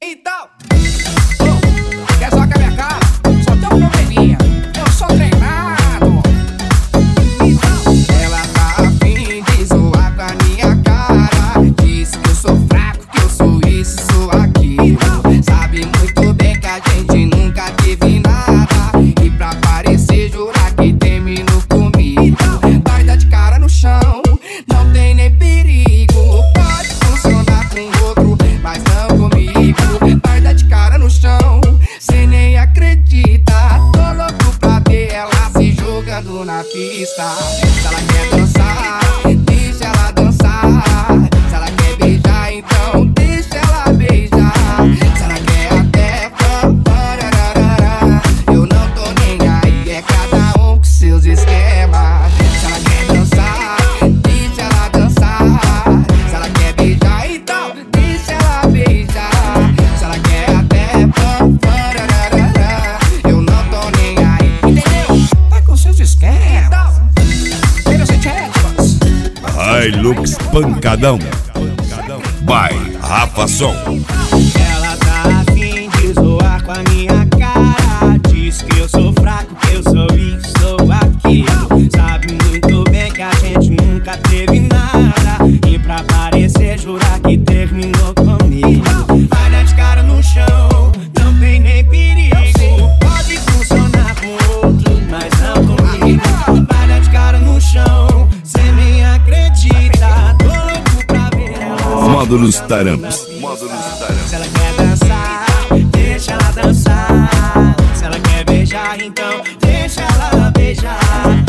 Então, quer só que a minha cara? Só tem um probleminha. Eu sou treinado. Então, ela tá afim de zoar com a minha cara. Diz que eu sou fraco, que eu sou isso, sou aquilo. Sabe muito bem que a gente nunca teve nada. E pra parecer jurar que terminou comigo. Vai dar de cara no chão, não tem nem perigo. Pode funcionar com outro, mas não comigo. Vai dar de cara no chão, cê nem acredita. Tô louco pra ver ela se jogando na pista. Se ela quer dançar, deixa ela dançar. Se ela quer beijar, então deixa ela beijar. Se ela quer até parararara, eu não tô nem aí, é cada um com seus esquemas. Se ela quer dançar, deixa ela dançar. Se ela quer beijar, então deixa ela beijar. Se ela quer até parararara, eu não tô nem aí, entendeu? Tá com seus esquemas. Tem os éticos. Hilux Pancadão by Rafa Som. Ela tá afim de zoar com a minha cara. Diz que eu sou fraco, que eu sou isso, sou aquilo. Sabe muito bem que a gente nunca teve nada. E pra parecer jurar que terminou comigo. Vai dar de cara no chão, não tem nem perigo. Pode funcionar com outro, mas não comigo. Vai dar de cara no chão, cê nem acredita. Tô louco pra ver ela. Módulos Taramps. Se ela quer dançar, deixa ela dançar. Se ela quer beijar, então deixa ela beijar.